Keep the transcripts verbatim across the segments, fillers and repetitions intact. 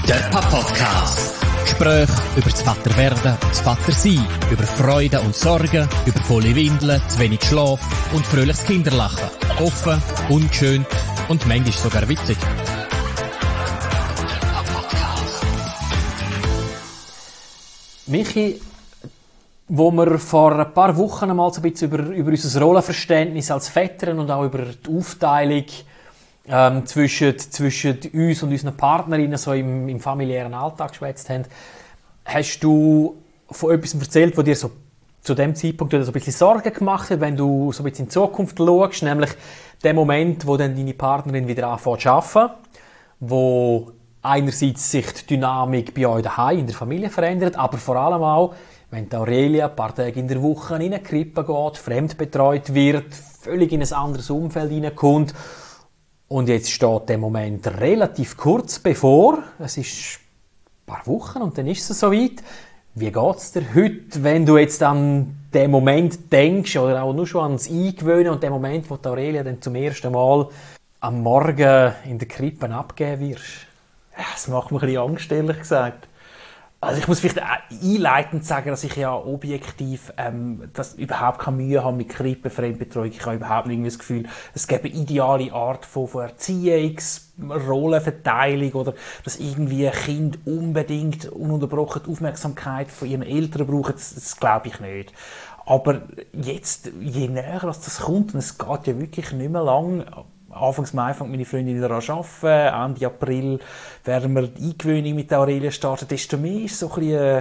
Der Papa-Podcast. Gespräche über das Vaterwerden und das Vatersein, über Freude und Sorgen, über volle Windeln, zu wenig Schlaf und fröhliches Kinderlachen. Offen, ungeschönt und manchmal sogar witzig. Michi, wo wir vor ein paar Wochen einmal so ein bisschen über, über unser Rollenverständnis als Väter und auch über die Aufteilung ähm, zwischen, zwischen uns und unseren Partnerinnen so im, im familiären Alltag geschwätzt haben, hast du von etwas erzählt, was dir so zu dem Zeitpunkt so ein bisschen Sorgen gemacht hat, wenn du so ein bisschen in die Zukunft schaust, nämlich der Moment, wo dann deine Partnerin wieder anfängt zu arbeiten, wo einerseits sich die Dynamik bei euch daheim in der Familie verändert, aber vor allem auch, wenn die Aurelia ein paar Tage in der Woche in eine Krippe geht, fremdbetreut wird, völlig in ein anderes Umfeld hineinkommt. Und jetzt steht der Moment relativ kurz bevor. Es ist ein paar Wochen und dann ist es soweit. Wie geht es dir heute, wenn du jetzt an den Moment denkst oder auch nur schon ans Eingewöhnen und den Moment, wo die Aurelia dann zum ersten Mal am Morgen in der Krippe abgeben wirst? Ja, das macht mir ein bisschen Angst, ehrlich gesagt. Also ich muss vielleicht auch einleitend sagen, dass ich ja objektiv ähm, das überhaupt keine Mühe habe mit Krippe, Fremdbetreuung. Ich habe überhaupt nicht das Gefühl, es gäbe eine ideale Art von, von Erziehungs-, Rollenverteilung oder dass irgendwie ein Kind unbedingt ununterbrochen die Aufmerksamkeit von ihren Eltern brauchen. Das, das glaube ich nicht. Aber jetzt, je näher das kommt, und es geht ja wirklich nicht mehr lang, Anfangs Mai fängt meine Freundin daran zu arbeiten, Ende April werden wir die Eingewöhnung mit der Aurelia starten, desto mehr ist so ein bisschen, äh,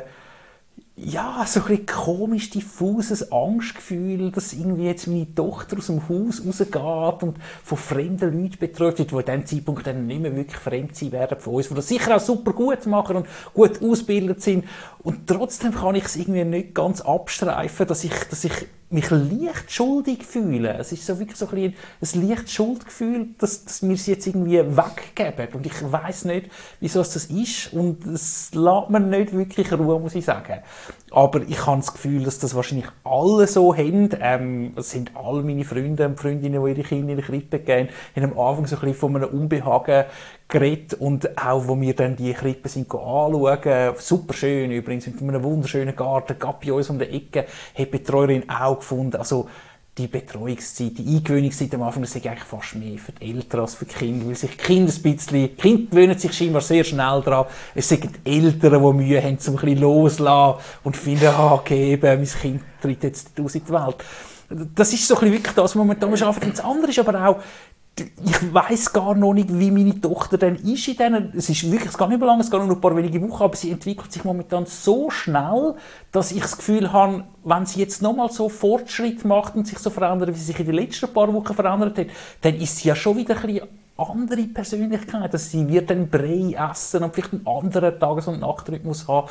ja, so ein bisschen komisch, diffuses Angstgefühl, dass irgendwie jetzt meine Tochter aus dem Haus rausgeht und von fremden Leuten betreut wird, die in diesem Zeitpunkt dann nicht mehr wirklich fremd sein werden von uns, die das sicher auch super gut machen und gut ausgebildet sind. Und trotzdem kann ich es irgendwie nicht ganz abstreifen, dass ich, dass ich mich leicht schuldig fühle. Es ist so wirklich so ein, ein leichtes Schuldgefühl, dass, dass wir es jetzt irgendwie weggeben. Und ich weiss nicht, wieso es das ist. Und es lässt mir nicht wirklich Ruhe, muss ich sagen. Aber ich habe das Gefühl, dass das wahrscheinlich alle so haben. Ähm, es sind alle meine Freunde und Freundinnen, die ihre Kinder in die Krippe gehen, haben am Anfang so ein bisschen von einem Unbehagen geredet. Und auch, wo wir dann die Krippe sind anschauen, super schön übrigens, mit einem wunderschönen Garten, gerade bei uns um die Ecke, hat die Betreuerin auch gefunden. Also, die Betreuungszeit, die Eingewöhnungszeit am Anfang, das ist eigentlich fast mehr für die Eltern als für die Kinder, weil sich die Kinder ein bisschen, die Kinder gewöhnen sich scheinbar sehr schnell daran. Es sind die Eltern, die Mühe haben, um ein bisschen loszulassen und finden, ah, okay, eben, mein Kind tritt jetzt aus in die Welt. Das ist so ein bisschen wirklich das, was momentan arbeiten. Und das andere ist aber auch, ich weiss gar noch nicht, wie meine Tochter dann ist in denen. Es ist wirklich, es geht nicht mehr lange, es geht nur noch ein paar wenige Wochen, aber sie entwickelt sich momentan so schnell, dass ich das Gefühl habe, wenn sie jetzt nochmal so Fortschritt macht und sich so verändert, wie sie sich in den letzten paar Wochen verändert hat, dann ist sie ja schon wieder ein bisschen andere Persönlichkeit. Also sie wird dann Brei essen und vielleicht einen anderen Tages- und Nachtrhythmus haben.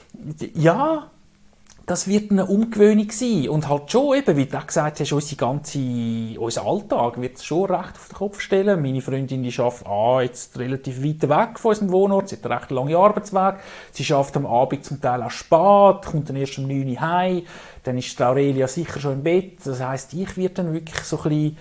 Ja, das wird eine Umgewöhnung sein. Und halt schon eben, wie du auch gesagt hast, unsere ganze, unser Alltag wird es schon recht auf den Kopf stellen. Meine Freundin, die arbeitet ah, jetzt relativ weit weg von unserem Wohnort. Sie hat einen recht langen Arbeitsweg. Sie arbeitet am Abend zum Teil auch spät, kommt dann erst um neun Uhr heim. Dann ist die Aurelia sicher schon im Bett. Das heisst, ich werde dann wirklich so ein bisschen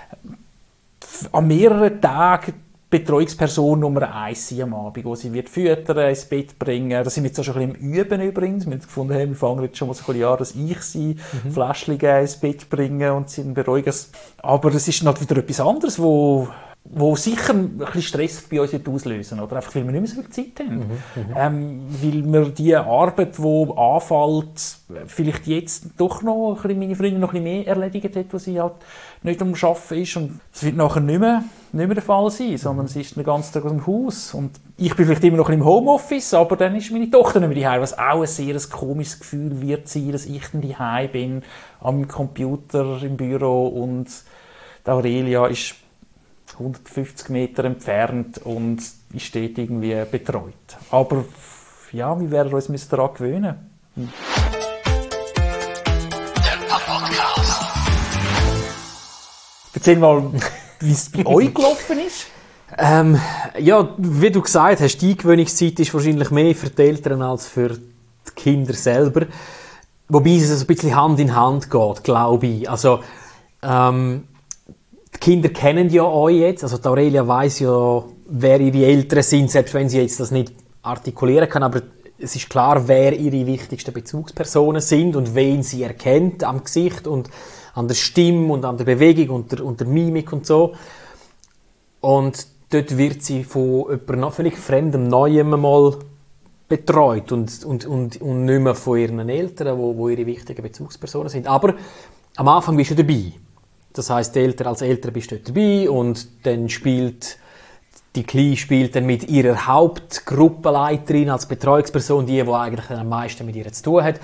an mehreren Tagen Betreuungsperson Nummer eins sein am Abend, wo sie wird füttern, ins Bett bringen. Da sind wir jetzt auch schon ein bisschen im Üben übrigens. Wir haben gefunden, hey, wir fangen jetzt schon mal so ein bisschen an, dass ich sie mhm. Fläschchen geben, ins Bett bringen und sie beruhigen. Aber es ist halt wieder etwas anderes, wo, wo sicher ein bisschen Stress bei uns auslösen wird. Einfach weil wir nicht mehr so viel Zeit haben. Mhm. Mhm. Ähm, weil wir die Arbeit, die anfällt, vielleicht jetzt doch noch ein bisschen, meine Freundin noch ein bisschen mehr erledigt hat, wo sie halt nicht am Arbeiten ist. Und es wird nachher nicht mehr, nicht mehr der Fall sein, sondern sie ist den ganzen Tag aus dem Haus. Und ich bin vielleicht immer noch im Homeoffice, aber dann ist meine Tochter nicht mehr daheim, was auch ein sehr komisches Gefühl wird sein, dass ich dann daheim bin, am Computer im Büro und die Aurelia ist hundertfünfzig Meter entfernt und ist dort irgendwie betreut. Aber ja, wir werden uns daran gewöhnen. Hm. Erzähl mal, wie es bei euch gelaufen ist. Ähm, ja, wie du gesagt hast, die Eingewöhnungszeit ist wahrscheinlich mehr für die Eltern als für die Kinder selber. Wobei es ein bisschen Hand in Hand geht, glaube ich. Also, ähm, die Kinder kennen ja euch jetzt. Also, die Aurelia weiss ja, wer ihre Eltern sind, selbst wenn sie jetzt das nicht artikulieren kann, aber es ist klar, wer ihre wichtigsten Bezugspersonen sind und wen sie erkennt am Gesicht und an der Stimme und an der Bewegung und der, und der Mimik und so. Und dort wird sie von jemandem noch völlig fremdem Neuem mal betreut und, und, und, und nicht mehr von ihren Eltern, wo, wo ihre wichtigen Bezugspersonen sind. Aber am Anfang bist du dabei. Das heisst, die Eltern, als Eltern bist du dort dabei und dann spielt die Kleine spielt dann mit ihrer Hauptgruppenleiterin als Betreuungsperson, die, die eigentlich am meisten mit ihr zu tun hat.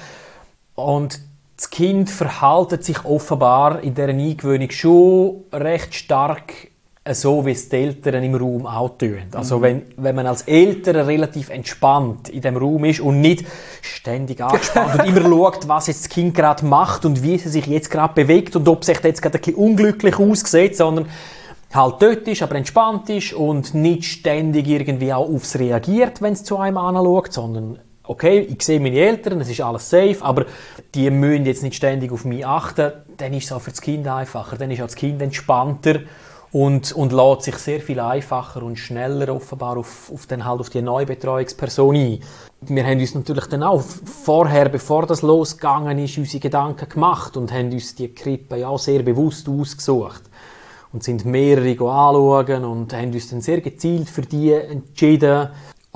Und das Kind verhält sich offenbar in dieser Eingewöhnung schon recht stark so, wie es die Eltern im Raum auch tun. Also wenn, wenn man als Eltern relativ entspannt in dem Raum ist und nicht ständig angespannt und immer schaut, was jetzt das Kind gerade macht und wie es sich jetzt gerade bewegt und ob es sich jetzt gerade ein bisschen unglücklich aussieht, sondern halt dort ist, aber entspannt ist und nicht ständig irgendwie auch aufs reagiert, wenn es zu einem anschaut, sondern okay, ich sehe meine Eltern, es ist alles safe, aber die müssen jetzt nicht ständig auf mich achten, dann ist es auch für das Kind einfacher, dann ist auch das Kind entspannter und, und lädt sich sehr viel einfacher und schneller offenbar auf, auf, den, halt auf die neue Betreuungsperson ein. Wir haben uns natürlich dann auch vorher, bevor das losgegangen ist, unsere Gedanken gemacht und haben uns die Krippe ja auch sehr bewusst ausgesucht. Und sind mehrere anschauen und haben uns dann sehr gezielt für die entschieden.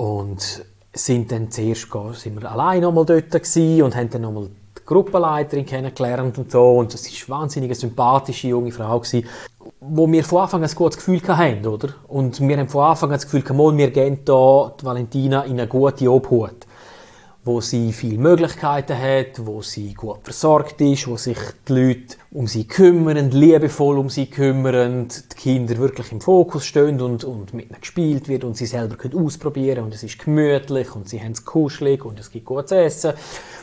Und sind dann zuerst sind wir allein noch mal dort gewesen und haben dann noch mal die Gruppenleiterin kennengelernt und so. Und das war eine wahnsinnig sympathische junge Frau gewesen, wo wir von Anfang an ein gutes Gefühl hatten, oder? Und wir haben von Anfang an das Gefühl, mal, wir gehen hier die Valentina in eine gute Obhut, wo sie viele Möglichkeiten hat, wo sie gut versorgt ist, wo sich die Leute um sie kümmern, liebevoll um sie kümmern, die Kinder wirklich im Fokus stehen und, und mit ihnen gespielt wird und sie selber können ausprobieren und es ist gemütlich und sie haben es kuschelig und es gibt gutes Essen.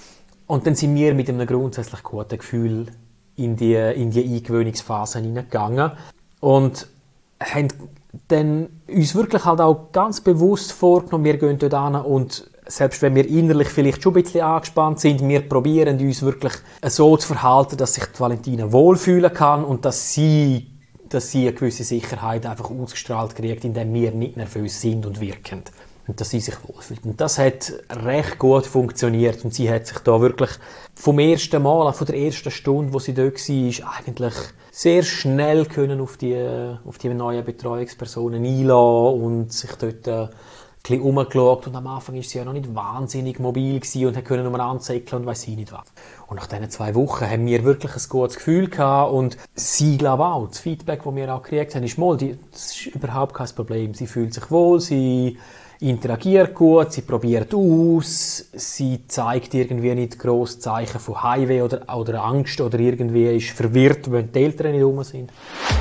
Und dann sind wir mit einem grundsätzlich guten Gefühl in die, in die Eingewöhnungsphase hineingegangen und haben dann uns wirklich halt auch ganz bewusst vorgenommen, wir gehen dort hin und selbst wenn wir innerlich vielleicht schon ein bisschen angespannt sind, wir probieren uns wirklich so zu verhalten, dass sich die Valentina wohlfühlen kann und dass sie, dass sie eine gewisse Sicherheit einfach ausgestrahlt kriegt, indem wir nicht nervös sind und wirken. Und dass sie sich wohlfühlt. Und das hat recht gut funktioniert und sie hat sich da wirklich vom ersten Mal, von der ersten Stunde, wo sie dort war, eigentlich sehr schnell können auf die, auf die neuen Betreuungspersonen einlassen und sich dort ein bisschen umgeschaut. Und am Anfang war sie ja noch nicht wahnsinnig mobil und konnte nur anzeigen und weiss ich nicht was. Und nach diesen zwei Wochen haben wir wirklich ein gutes Gefühl gehabt und sie, glaube ich, auch. Das Feedback, das wir auch gekriegt haben, ist, mal, die, das ist überhaupt kein Problem. Sie fühlt sich wohl, sie interagiert gut, sie probiert aus, sie zeigt irgendwie nicht grosse Zeichen von Heimweh oder, oder Angst oder irgendwie ist verwirrt, wenn die Eltern nicht rum sind.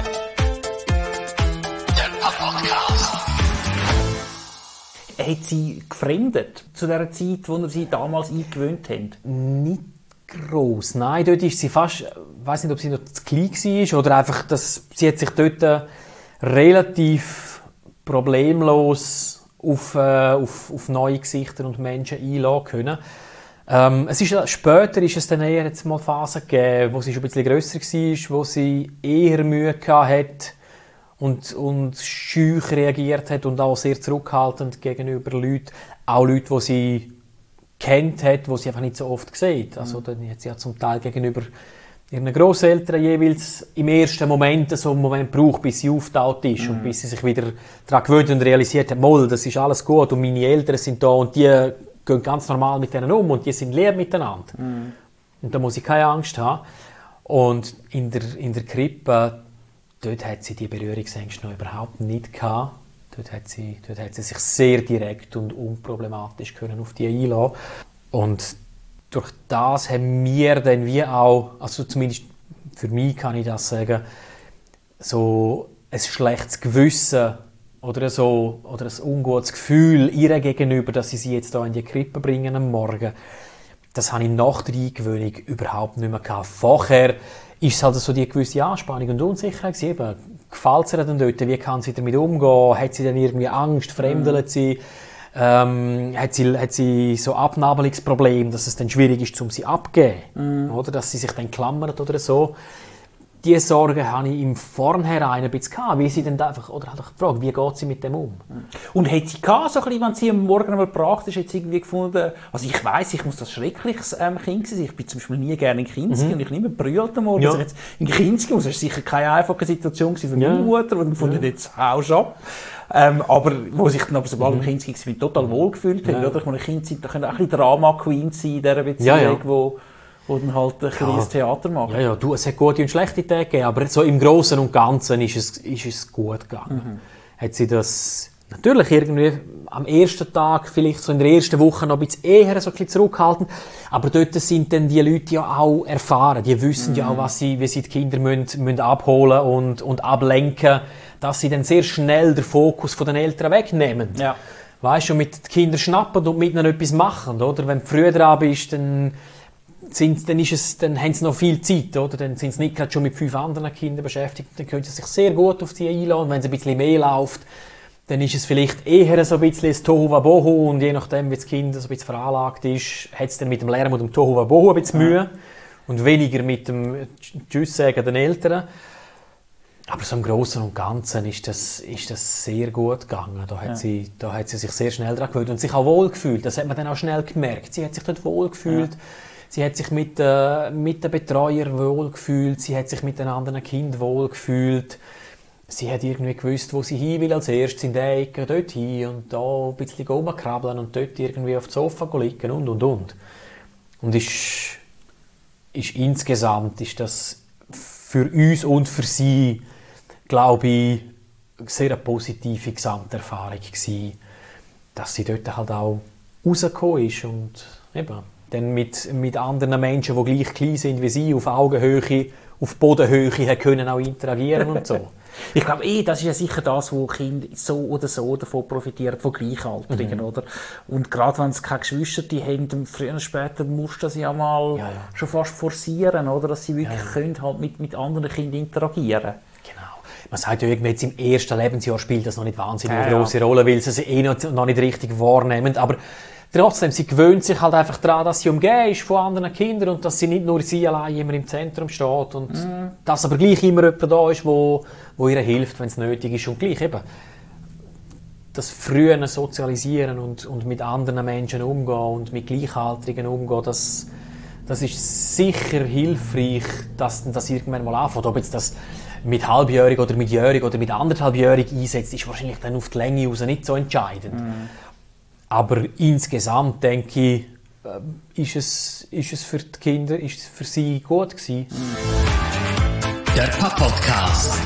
Hat sie gefremdet zu der Zeit, wo ihr sie damals eingewöhnt habt? Nicht gross. Nein, dort ist sie fast, ich weiss nicht, ob sie noch zu klein war oder einfach, dass sie hat sich dort relativ problemlos auf, äh, auf, auf neue Gesichter und Menschen einlassen können. Ähm, es ist, später ist es dann eher jetzt mal Phasen gegeben, wo sie schon ein bisschen grösser war, wo sie eher Mühe hatte und, und schüch reagiert hat und auch sehr zurückhaltend gegenüber Leuten, auch Leute, die sie kennt hat, die sie einfach nicht so oft sieht. Also dann hat sie ja zum Teil gegenüber ihren Grosseltern jeweils im ersten Moment so einen Moment braucht, bis sie aufgetaucht ist mm. und bis sie sich wieder daran gewöhnt und realisiert hat, Moll, das ist alles gut und meine Eltern sind da und die gehen ganz normal mit denen um und die sind lieb miteinander. Mm. Und da muss ich keine Angst haben. Und in der, in der Krippe, dort hat sie die Berührungsängste noch überhaupt nicht gehabt. Dort hat sie, dort hat sie sich sehr direkt und unproblematisch können auf die einlassen. Und durch das haben wir dann wie auch, also zumindest für mich kann ich das sagen, so ein schlechtes Gewissen oder, so, oder ein ungutes Gefühl ihr gegenüber, dass ich sie jetzt hier in die Krippe bringen am Morgen, das habe ich nach der Eingewöhnung überhaupt nicht mehr gehabt. Vorher ist es halt so die gewisse Anspannung und Unsicherheit gewesen. Gefällt es ihr denn dort? Wie kann sie damit umgehen? Hat sie dann irgendwie Angst? Fremdelt sie? Ähm, hat sie, hat sie so Abnabelungsprobleme, dass es dann schwierig ist, um sie abzugeben? Mm. Oder dass sie sich dann klammert oder so. diese Sorgen hatte ich im Vornherein ein bisschen gehabt, wie sie dann einfach, oder halt gefragt, wie geht sie mit dem um? Und hat sie gehabt, so ein bisschen, wenn sie am Morgen einmal gebracht ist, jetzt irgendwie gefunden, also ich weiss, ich muss das schreckliches ähm, Kind sein, ich bin zum Beispiel nie gerne in Kinski mhm. und ich nicht mehr brüllt am Morgen, ja. also jetzt in Kinski, das war sicher keine einfache Situation für meine ja. Mutter, und gefunden, ja. jetzt haust du ab. Ähm, aber wo sich dann aber sobald mhm. im Kinski war, total wohlgefühlt ja. hat, oder? Ich meine, Kinder sind, da können auch ein bisschen Drama-Queens sein in dieser Beziehung, ja, ja. wo wo dann halt ein kleines ja. Theater machen. Ja, ja, du, es hat gute und schlechte Tage gegeben, aber so im Großen und Ganzen ist es, ist es gut gegangen. Mhm. Hat sie das natürlich irgendwie am ersten Tag, vielleicht so in der ersten Woche noch ein bisschen eher so ein bisschen zurückhaltend, aber dort sind dann die Leute ja auch erfahren, die wissen mhm. ja auch, was sie, wie sie die Kinder müssen, müssen abholen und, und ablenken, dass sie dann sehr schnell den Fokus von den Eltern wegnehmen. Ja. Weißt du, mit den Kindern schnappen und mit ihnen etwas machen, oder? Wenn du früh dran bist, dann Sind, dann, ist es, dann haben sie noch viel Zeit, oder? Dann sind sie nicht gerade schon mit fünf anderen Kindern beschäftigt. Dann können sie sich sehr gut auf die einladen. Und wenn es ein bisschen mehr läuft, dann ist es vielleicht eher so ein bisschen das Tohuwabohu. Und je nachdem, wie das Kind so ein bisschen veranlagt ist, hat es dann mit dem Lärm und dem Tohuwabohu ein bisschen Mühe. Und weniger mit dem Tschüss sagen den Eltern. Aber so im Großen und Ganzen ist das, ist das sehr gut gegangen. Da hat, ja. sie, da hat sie sich sehr schnell daran gewöhnt und sich auch wohl gefühlt. Das hat man dann auch schnell gemerkt. Sie hat sich dort wohl gefühlt. Ja. Sie hat sich mit, äh, mit den Betreuern wohlgefühlt, sie hat sich mit den anderen Kindern wohlgefühlt. Sie hat irgendwie gewusst, wo sie hin will als erstes, in der Ecke, dort hin und da ein bisschen rumkrabbeln und dort irgendwie auf dem Sofa liegen und, und, und. Und ist, ist insgesamt ist das für uns und für sie, glaube ich, eine sehr positive Gesamterfahrung gewesen, dass sie dort halt auch rausgekommen ist und eben dann mit, mit anderen Menschen, die gleich klein sind wie sie, auf Augenhöhe, auf Bodenhöhe können auch interagieren und so. Ich glaube, eh, das ist ja sicher das, wo Kinder so oder so davon profitieren, von Gleichaltrigen, mhm. oder? Und gerade wenn sie keine Geschwister haben, dann früher oder später musst du das ja mal ja, ja. schon fast forcieren, oder? Dass sie wirklich ja, ja. können halt mit, mit anderen Kindern interagieren. Genau. Man sagt ja irgendwie, jetzt im ersten Lebensjahr spielt das noch nicht wahnsinnig eine ja, grosse ja. Rolle, weil sie es eh noch, noch nicht richtig wahrnehmen, aber trotzdem, sie gewöhnt sich halt einfach daran, dass sie umgeben ist von anderen Kindern und dass sie nicht nur sie allein immer im Zentrum steht und mm. dass aber gleich immer jemand da ist, wo, wo ihr hilft, wenn es nötig ist und gleich eben das frühe Sozialisieren und, und mit anderen Menschen umgehen und mit Gleichaltrigen umgehen, das, das ist sicher hilfreich, dass das irgendwann mal anfängt. Ob jetzt das mit halbjährig oder mit jährig oder mit anderthalbjährig einsetzt, ist wahrscheinlich dann auf die Länge raus nicht so entscheidend. Mm. Aber insgesamt, denke ich, ist es, ist es für die Kinder, ist es für sie gut gewesen. Der Papa-Podcast.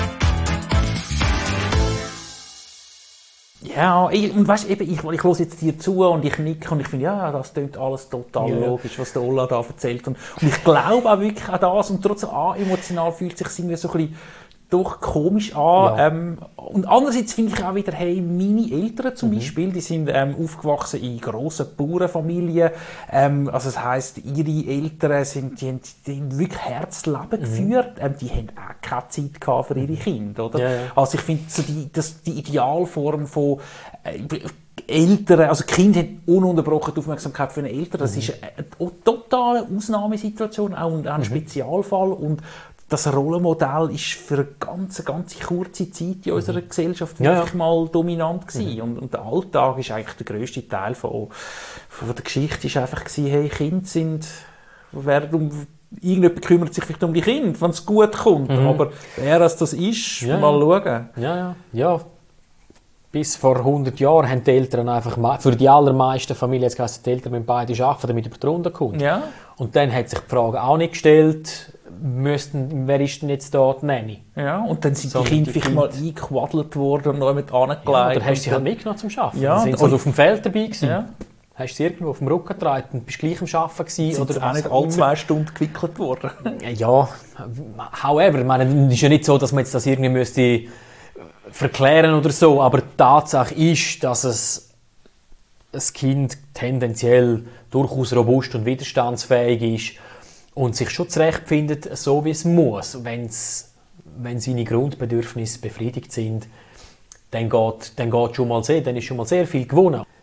Ja, ich, und weißt, eben, ich, ich höre jetzt dir zu und ich nicke und ich finde, ja, das klingt alles total ja. logisch, was der Ola da erzählt. Und, und ich glaube auch wirklich an das und trotzdem ah, emotional fühlt sich irgendwie so ein bisschen doch komisch an. Ja. Ähm, und andererseits finde ich auch wieder, hey, meine Eltern zum mhm. Beispiel, die sind ähm, aufgewachsen in grossen Bauernfamilien. Ähm, also das heisst, ihre Eltern sind, die haben, die haben wirklich Herzleben mhm. geführt. Ähm, die haben auch keine Zeit gehabt für ihre Kinder, oder? Ja, ja. Also ich finde, so die, das, die Idealform von äh, Eltern, also Kinder haben ununterbrochen die Aufmerksamkeit für den Eltern. Das mhm. ist eine, eine totale Ausnahmesituation, auch ein, ein mhm. Spezialfall. Und das Rollenmodell ist für eine ganz, ganz kurze Zeit in unserer Gesellschaft ja, wirklich ja. mal dominant gewesen. Mhm. Und, und der Alltag ist eigentlich der grösste Teil von, von der Geschichte. Ist einfach gewesen, hey, Kinder sind, werden um, irgendjemand kümmert sich vielleicht um die Kinder, wenn es gut kommt. Mhm. Aber wer das, das ist, ja, mal schauen. Ja, ja, ja. Bis vor hundert Jahren haben die Eltern einfach, für die allermeisten Familien, jetzt heisst, die Eltern müssen beide arbeiten, damit über die Runde kommt. Ja. Und dann hat sich die Frage auch nicht gestellt, müssten, wer ist denn jetzt da die Nanny? Ja, und dann sind so, die Kinder vielleicht mal eingequaddelt worden und noch mit angelegt. Ja, oder hast du sie halt mitgenommen zum Arbeiten? Ja, sind sie also auf dem Feld dabei gewesen? Ja. Hast du sie irgendwo auf dem Rücken getragen und bist gleich am Arbeiten gewesen? Sind oder auch nicht alle zwei Stunden gewickelt worden? Ja, however, ich meine, es ist ja nicht so, dass man jetzt das irgendwie müsste verklären oder so, aber die Tatsache ist, dass es ein Kind tendenziell durchaus robust und widerstandsfähig ist und sich schon zurechtfindet, so wie es muss. Wenn's, wenn seine Grundbedürfnisse befriedigt sind, dann geht, dann geht schon mal sehr, dann ist schon mal sehr viel gewonnen.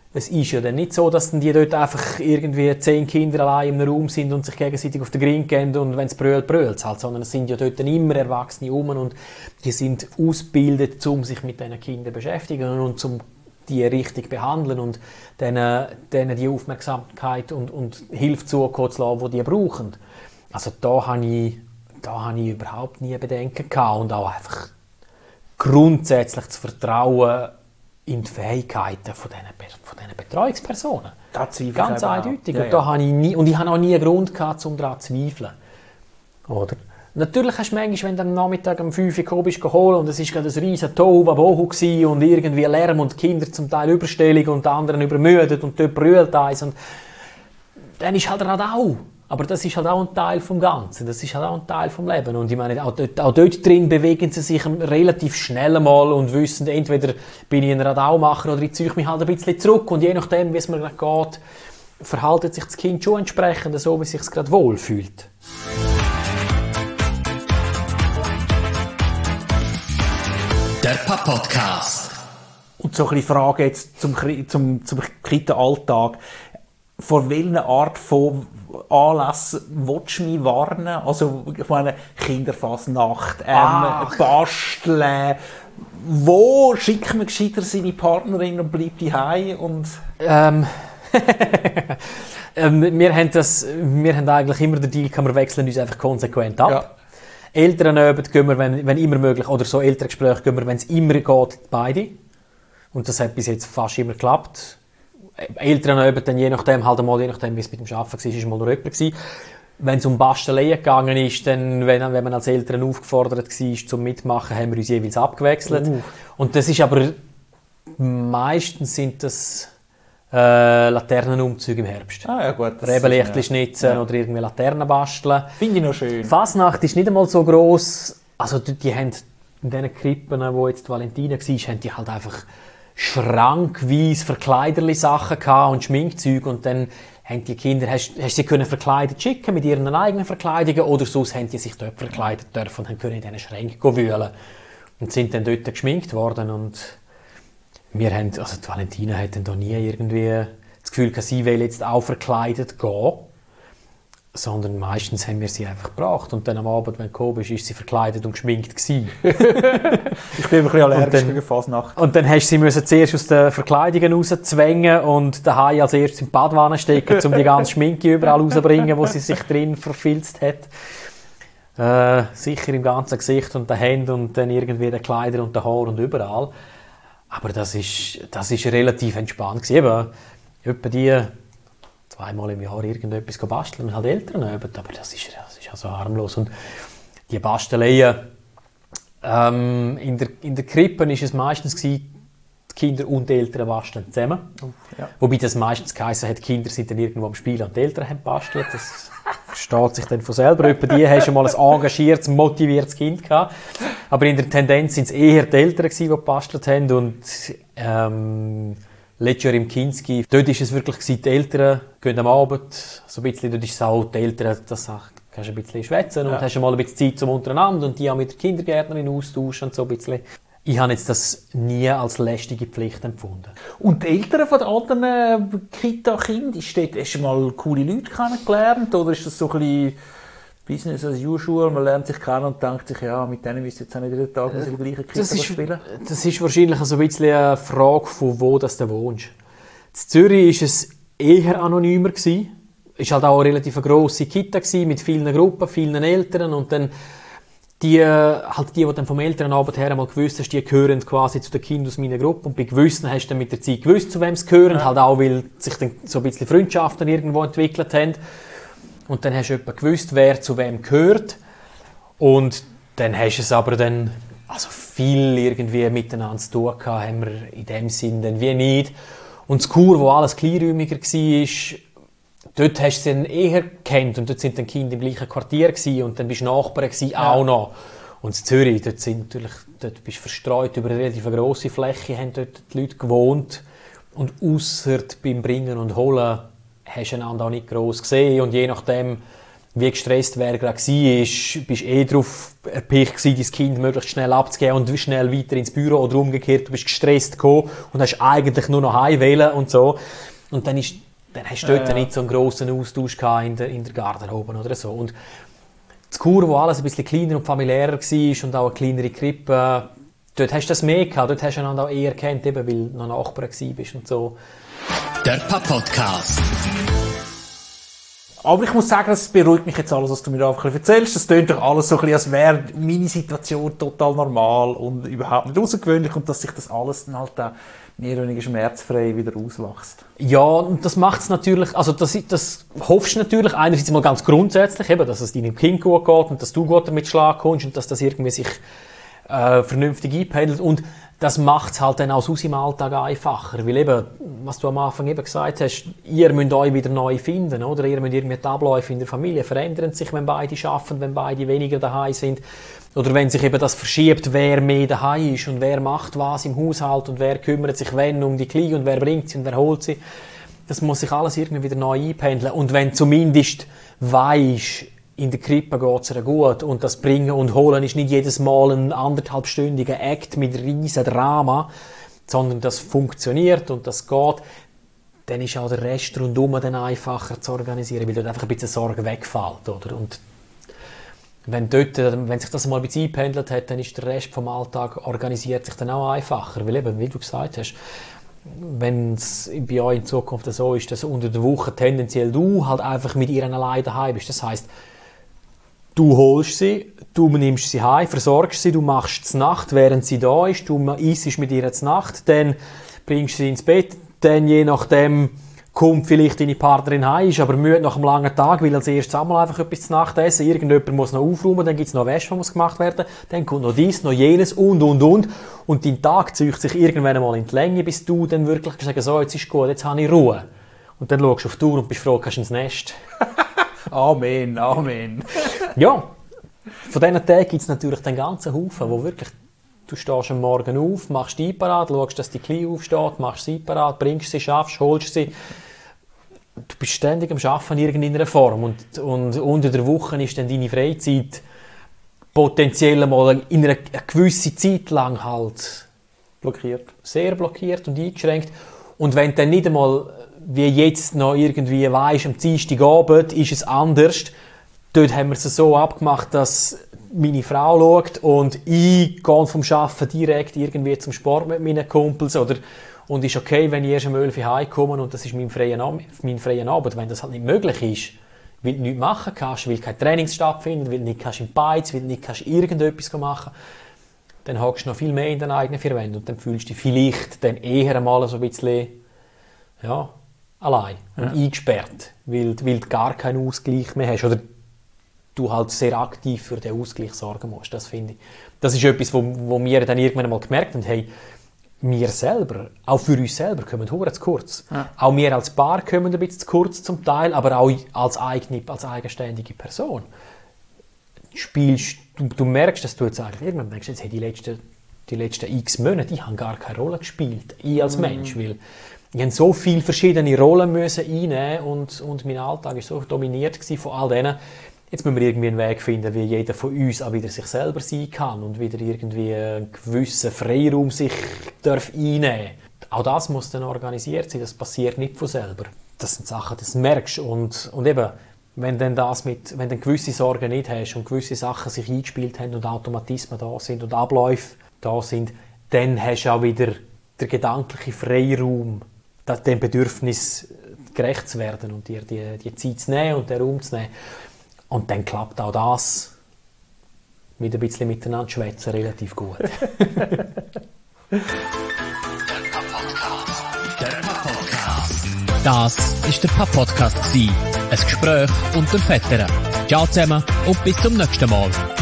es ist ja dann nicht so, dass die dort einfach irgendwie zehn Kinder allein in einem Raum sind und sich gegenseitig auf den Grind gehen und wenn es brüllt, brüllt es halt, sondern es sind ja dort dann immer Erwachsene rum und die sind ausgebildet, um sich mit diesen Kindern zu beschäftigen und um die richtig behandeln und denen, denen die Aufmerksamkeit und, und Hilfe zukommen zu lassen, die die brauchen. Also da habe ich, da habe ich überhaupt nie Bedenken gehabt und auch einfach grundsätzlich das Vertrauen in die Fähigkeiten von diesen, von diesen Betreuungspersonen. Ganz eindeutig. Ja, und, da ja. habe ich nie, und ich habe auch nie einen Grund gehabt, um daran zu zweifeln. Oder? Natürlich hast du manchmal, wenn du am Nachmittag um fünf Uhr gekommen bist, geholt und es war gerade ein riesen Tohuwabohu gewesen und irgendwie Lärm und die Kinder zum Teil überstellig und die anderen übermüdet und dort brüllt eins. Und dann ist halt auch. Aber das ist halt auch ein Teil vom Ganzen. Das ist halt auch ein Teil vom Leben. Und ich meine, auch dort, auch dort drin bewegen sie sich relativ schnell mal und wissen, entweder bin ich ein Radaumacher oder ich ziehe mich halt ein bisschen zurück. Und je nachdem, wie es mir geht, verhaltet sich das Kind schon entsprechend so, wie es sich gerade wohlfühlt. Der Papa-Podcast. Und so ein bisschen Frage jetzt zum, zum, zum Kita-Alltag. Vor welcher Art von Anlässen willst du mich warnen? Also, ich meine, Kinderfasnacht, ähm, Basteln. Wo schickt man gescheiter seine Partnerin und bleibt die heim und Ähm, ähm, wir, haben das, wir haben eigentlich immer den Deal, wir wechseln uns einfach konsequent ab. Ja. Elternabend gehen wir, wenn, wenn immer möglich, oder so Elterngespräche gehen wir, wenn es immer geht, beide. Und das hat bis jetzt fast immer geklappt. Elternabend dann je nachdem, halt einmal, je nachdem, wie es mit dem Arbeiten war, ist mal noch jemand gewesen. Wenn es um Basteleien gegangen ist, dann, wenn, wenn man als Eltern aufgefordert war zum Mitmachen, haben wir uns jeweils abgewechselt. Uh. Und das ist aber, meistens sind das äh, Laternenumzüge im Herbst. Ah, ja, gut. Rebenlichtli schnitzen ja. Oder irgendwie Laternen basteln. Finde ich noch schön. Fasnacht ist nicht einmal so gross. Also die, die haben in diesen Krippen, wo jetzt die Valentina war, haben die halt einfach schrankweise Verkleiderli-Sachen gehabt und Schminkzeug und dann haben die Kinder, hast, hast sie können verkleidet schicken mit ihren eigenen Verkleidungen oder sonst haben die sich dort verkleidet dürfen und können in diesen Schränken wühlen und sind dann dort geschminkt worden und wir haben, also die Valentina hat dann da nie irgendwie das Gefühl gehabt, sie will jetzt auch verkleidet gehen, sondern meistens haben wir sie einfach gebracht und dann am Abend, wenn du gekommen bist, ist sie verkleidet und geschminkt gewesen. Ich bin ein bisschen allergisch gegen Fasnacht. Und dann hast du sie müssen zuerst aus den Verkleidungen rauszwängen und daheim als erstes in die Badwanne stecken, um die ganze Schminke überall rauszubringen, wo sie sich drin verfilzt hat. Äh, sicher im ganzen Gesicht und den Händen und dann irgendwie den Kleidern und den Haaren und überall. Aber das ist, das ist relativ entspannt gewesen. Eben, etwa die zweimal im Jahr irgendetwas basteln und halt Eltern üben, aber das ist, das ist also harmlos. Und die Basteleien, ähm, in der, in der Krippe war es meistens gewesen, die Kinder und die Eltern basteln zusammen. Oh, ja. Wobei das meistens geheißen hat, die Kinder sind dann irgendwo am Spielen und die Eltern haben bastelt. Das versteht sich dann von selber. Etwa die haben schon mal ein engagiertes, motiviertes Kind gehabt. Aber in der Tendenz waren es eher die Eltern, die gebastelt haben. Und ähm, letztes Jahr im Kinski, dort war es wirklich, die Eltern gehen am Abend, so ein bisschen, dort ist es auch die Eltern, das kannst du ein bisschen schwätzen und ja. Hast mal ein bisschen Zeit zum untereinander und die auch mit der Kindergärtnerin austauschen und so ein bisschen. Ich habe jetzt das nie als lästige Pflicht empfunden. Und die Eltern von den anderen Kita-Kindern, hast du mal coole Leute kennengelernt oder ist das so ein bisschen Business as usual, man lernt sich kennen und denkt sich, ja, mit denen müssen jetzt auch nicht jeden Tag in der gleichen Kita spielen? Das ist wahrscheinlich so ein bisschen eine Frage, von wo das du wohnst. In Zürich war es eher anonymer. Es war halt auch eine relativ grosse Kita mit vielen Gruppen, vielen Eltern und dann die, halt die, die dann vom Elternabend her mal gewusst hast, die gehören quasi zu den Kindern aus meiner Gruppe und bei gewissen hast du dann mit der Zeit gewusst, zu wem sie gehören, ja. Halt auch, weil sich dann so ein bisschen Freundschaften irgendwo entwickelt haben. Und dann hast du etwa gewusst, wer zu wem gehört. Und dann hast du es aber dann, also viel irgendwie miteinander zu tun gehabt, haben wir in dem Sinn dann wie nicht. Und das Chur, wo alles kleinräumiger war, dort hast du sie dann eher gekannt. Und dort sind dann Kinder im gleichen Quartier gewesen, und dann bist du Nachbarn gewesen, ja. Auch noch. Und in Zürich, dort, sind natürlich, dort bist du verstreut über eine relativ grosse Fläche, haben dort die Leute gewohnt. Und ausser beim Bringen und Holen hast du einander auch nicht gross gesehen und je nachdem wie gestresst wer gerade war, bist eh darauf erpicht gewesen, dein Kind möglichst schnell abzugeben und schnell weiter ins Büro oder umgekehrt, du bist gestresst gekommen und hast eigentlich nur noch heimwählen und so. Und dann, ist, dann hast du dort äh, nicht so einen grossen Austausch gehabt in der, in der Garderobe oder so. Und das Kur, wo alles ein bisschen kleiner und familiärer war und auch eine kleinere Krippe, dort hast du das mehr gehabt, dort hast du einander auch eher kennt, eben weil du noch Nachbar warst und so. Der Papa-Podcast. Aber ich muss sagen, das beruhigt mich jetzt alles, was du mir einfach erzählst. Das klingt doch alles so ein bisschen, als wäre meine Situation total normal und überhaupt nicht außergewöhnlich und dass sich das alles dann halt auch mehr oder weniger schmerzfrei wieder auswächst. Ja, und das macht es natürlich, also das, das hoffst du natürlich einerseits mal ganz grundsätzlich, eben, dass es deinem Kind gut geht und dass du gut damit Schlag kommst und dass das irgendwie sich äh, vernünftig einpendelt und das macht es halt dann auch aus im Alltag einfacher, weil eben, was du am Anfang eben gesagt hast, ihr müsst euch wieder neu finden, oder? Ihr müsst irgendwie die Abläufe in der Familie verändern sich, wenn beide arbeiten, wenn beide weniger daheim sind, oder wenn sich eben das verschiebt, wer mehr daheim ist und wer macht was im Haushalt und wer kümmert sich wenn um die Kleine und wer bringt sie und wer holt sie. Das muss sich alles irgendwie wieder neu einpendeln und wenn zumindest weisst, in der Krippe geht es ihr gut und das Bringen und Holen ist nicht jedes Mal ein anderthalbstündiger Act mit riesen Drama, sondern das funktioniert und das geht, dann ist auch der Rest rundum dann einfacher zu organisieren, weil dort einfach ein bisschen Sorge wegfällt, oder? Und wenn, dort, wenn sich das mal ein bisschen eingependelt hat, dann ist der Rest vom Alltag organisiert sich dann auch einfacher, weil eben, wie du gesagt hast, wenn es bei euch in Zukunft so ist, dass unter der Woche tendenziell du halt einfach mit ihr allein daheim bist, das heisst, du holst sie, du nimmst sie heim, versorgst sie, du machst die Nacht, während sie da ist, du isst mit ihr die Nacht, dann bringst du sie ins Bett, dann je nachdem kommt vielleicht deine Partnerin heim, ist aber müde nach einem langen Tag, will als erstes einmal einfach etwas zu Nacht essen, irgendjemand muss noch aufräumen, dann gibt es noch Wäsche, die muss gemacht werden, dann kommt noch dies, noch jenes und, und, und. Und dein Tag zieht sich irgendwann einmal in die Länge, bis du dann wirklich sagst, so, jetzt ist gut, jetzt habe ich Ruhe. Und dann schaust du auf die Uhr und bist froh, hast du ins Nest. Amen, Amen. Ja, von diesen Tagen gibt es natürlich den ganzen Haufen, wo wirklich, du stehst am Morgen auf, machst die parat, schaust, dass die Kleine aufsteht, machst sie parat, bringst sie, schaffst, holst sie. Du bist ständig am Arbeiten in irgendeiner Form und, und unter der Woche ist dann deine Freizeit potenziell mal in einer gewissen Zeit lang halt blockiert. Sehr blockiert und eingeschränkt. Und wenn du dann nicht einmal wie jetzt noch irgendwie weisst, am Dienstagabend ist es anders, dort haben wir es so abgemacht, dass meine Frau schaut und ich gehe vom Arbeiten direkt irgendwie zum Sport mit meinen Kumpels oder und ist okay, wenn ich erst um elf Uhr heimkomme und das ist mein freier mein freien Abend. Wenn das halt nicht möglich ist, weil du nichts machen kannst, weil kein Training stattfindet, weil du nicht kannst im Beiz, weil du nicht kannst irgendetwas machen, dann hockst du noch viel mehr in deinen eigenen vier Wänden und dann fühlst du dich vielleicht dann eher einmal so ein bisschen ja, allein und ja. eingesperrt, weil, weil du gar keinen Ausgleich mehr hast oder du halt sehr aktiv für den Ausgleich sorgen musst. Das finde ich. Das ist etwas, wo, wo wir dann irgendwann einmal gemerkt haben, hey, wir selber, auch für uns selber, kommen hure zu kurz. Ja. Auch wir als Paar kommen ein bisschen zu kurz zum Teil, aber auch als eigene, als eigenständige Person. Spielst, du, du merkst, dass du jetzt eigentlich irgendwann denkst, jetzt, hey, die letzten, die letzten x Monate, die haben gar keine Rolle gespielt. Ich als mhm. Mensch, weil ich habe so viele verschiedene Rollen müssen einnehmen und, und mein Alltag war so dominiert von all denen. Jetzt müssen wir irgendwie einen Weg finden, wie jeder von uns auch wieder sich selber sein kann und wieder irgendwie einen gewissen Freiraum sich darf einnehmen darf. Auch das muss dann organisiert sein, das passiert nicht von selber. Das sind Sachen, das merkst du. Und, und eben, wenn dann das mit, wenn du gewisse Sorgen nicht hast und gewisse Sachen sich eingespielt haben und Automatismen da sind und Abläufe da sind, dann hast du auch wieder den gedanklichen Freiraum, dem Bedürfnis gerecht zu werden und dir die, die Zeit zu nehmen und den Raum zu nehmen. Und dann klappt auch das mit ein bisschen miteinander schwätzen relativ gut. Der Papa-Podcast. Der Papa-Podcast. Das war der Papa-Podcast. Ein Gespräch unter Vätern. Ciao zusammen und bis zum nächsten Mal.